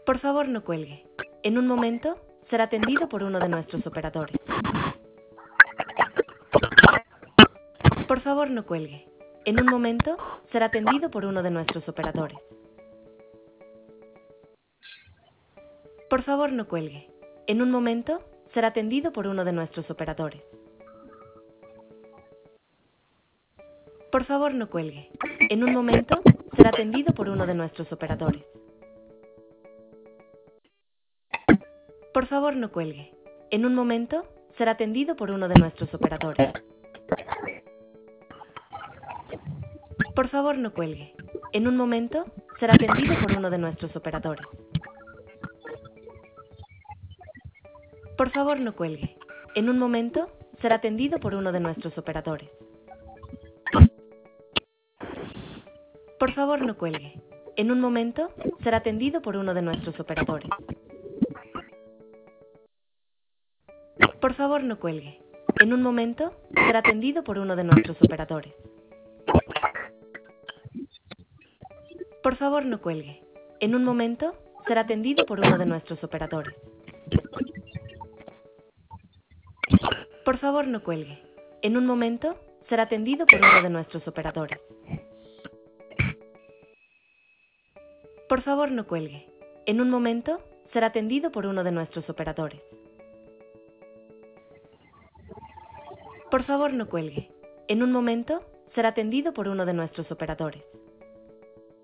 Por favor, no cuelgue. En un momento, será atendido por uno de nuestros operadores. Por favor, no cuelgue. En un momento, será atendido por uno de nuestros operadores. Por favor, no cuelgue. En un momento, será atendido por uno de nuestros operadores. Por favor, no cuelgue. En un momento, será atendido por uno de nuestros operadores. Por favor, no cuelgue. En un momento, será atendido por uno de nuestros operadores. Por favor, no cuelgue. En un momento, será atendido por uno de nuestros operadores. Por favor, no cuelgue. En un momento, será atendido por uno de nuestros operadores. Por favor, no cuelgue. En un momento, será atendido por uno de nuestros operadores. Por favor, no cuelgue. En un momento, será atendido por uno de nuestros operadores. Por favor, no cuelgue. En un momento, será atendido por uno de nuestros operadores. Por favor, no cuelgue. En un momento, será atendido por uno de nuestros operadores. Por favor, no cuelgue. En un momento, será atendido por uno de nuestros operadores. Por favor, no cuelgue. En un momento, será atendido por uno de nuestros operadores.